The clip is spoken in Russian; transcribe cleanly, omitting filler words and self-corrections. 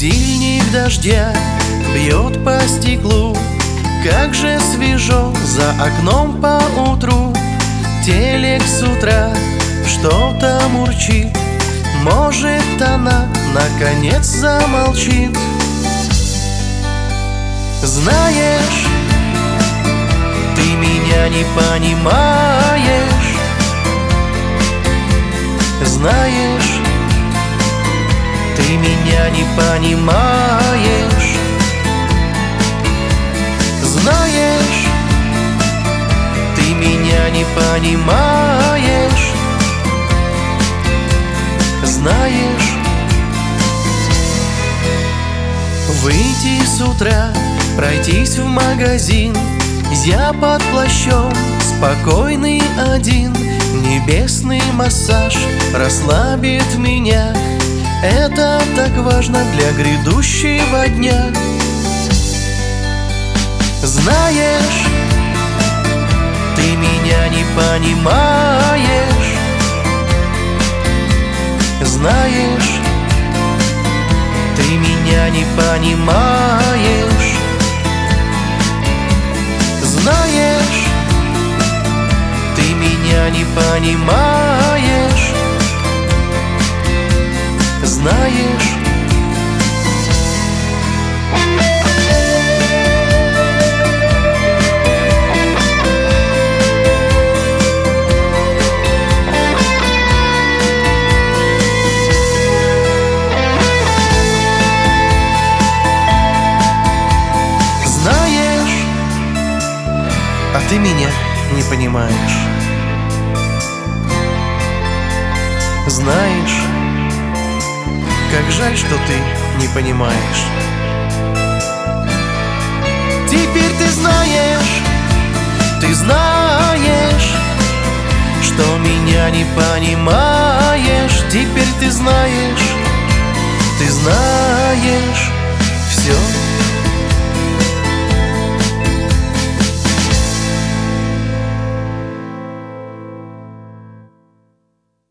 Будильник дождя бьет по стеклу. Как же свежо за окном по утру. Телек с утра что-то мурчит. Может, она наконец замолчит. Знаешь, ты меня не понимаешь. Знаешь, ты меня не понимаешь. Знаешь, ты меня не понимаешь. Знаешь, выйти с утра, пройтись в магазин. Я под плащом, спокойный один. Небесный массаж расслабит меня. Это так важно для грядущего дня. Знаешь, ты меня не понимаешь. Знаешь, ты меня не понимаешь. Знаешь, ты меня не понимаешь. Знаешь. Знаешь, а ты меня не понимаешь. Знаешь, как жаль, что ты не понимаешь. Теперь ты знаешь, что меня не понимаешь. Теперь ты знаешь, все.